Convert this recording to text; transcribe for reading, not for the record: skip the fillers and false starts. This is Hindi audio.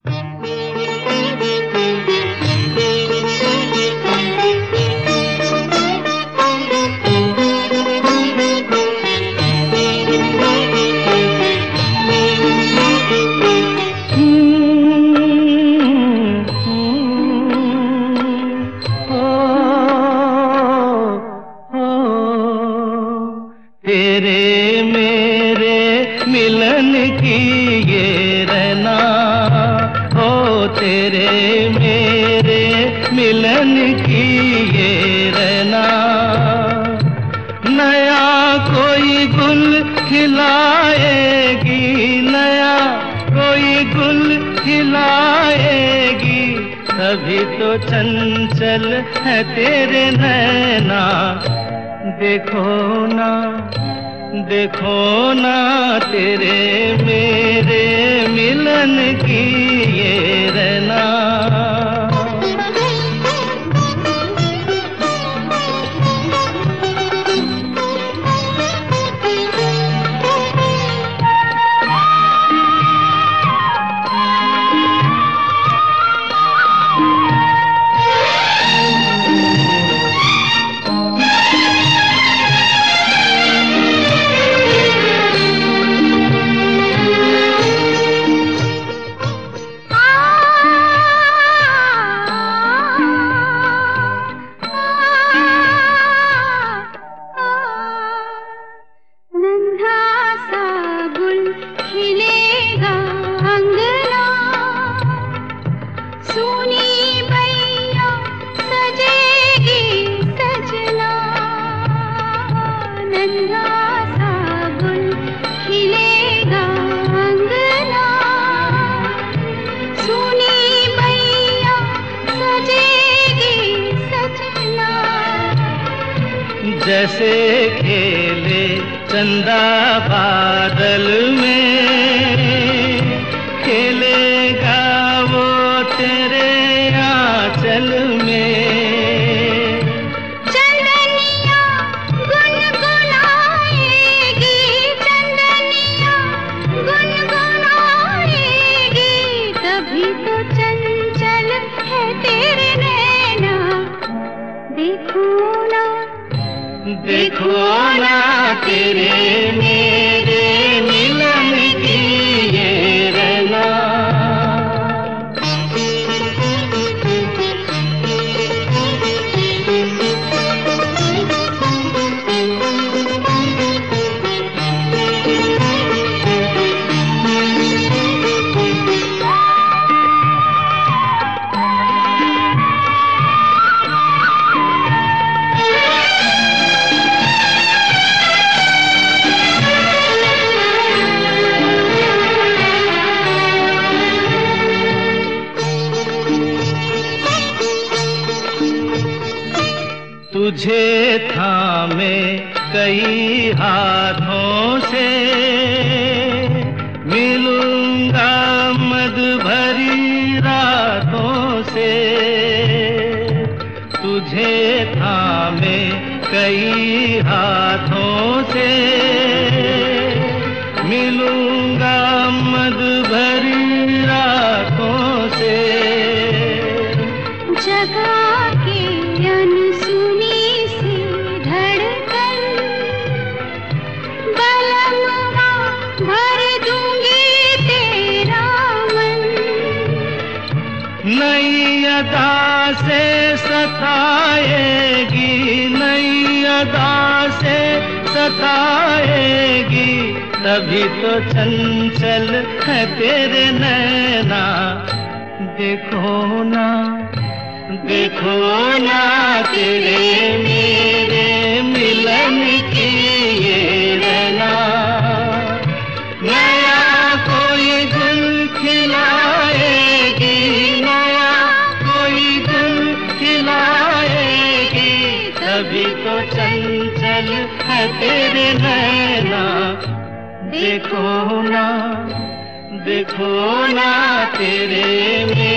तेरे मेरे मिलन की ये रहना, ओ तेरे मेरे मिलन की ये रहना। नया कोई गुल खिलाएगी, नया कोई गुल खिलाएगी, तभी तो चंचल है तेरे नैना। देखो ना, देखो ना तेरे मेरे मिलन की ये रहना। जैसे खेले चंदा बादल में, खेलेगा वो तेरे आंचल में। चंदनिया गुनगुनाएगी, चंदनिया गुनगुनाएगी, तभी तो चंचल है तेरे नैना। देखो ना, देखो ना तेरे मेरे मिलन की ये रहना। तुझे थामे कई हाथों से, मिलूंगा मद भरी रातों से। तुझे थामे कई हाथों से, मिलूंगा मद भरी रातों से। जगा के अनसुनी भर दूंगी तेरा मन। नई अदा से सताएगी, नई अदा से सताएगी, तभी तो चंचल है तेरे नैना। देखो ना, देखो ना तेरे मेरे मिलन की ये रहना। नया कोई गुल खिलाएगी, नया कोई गुल खिलाएगी, तभी तो चंचल है तेरे नैना। देखो ना, देखो ना तेरे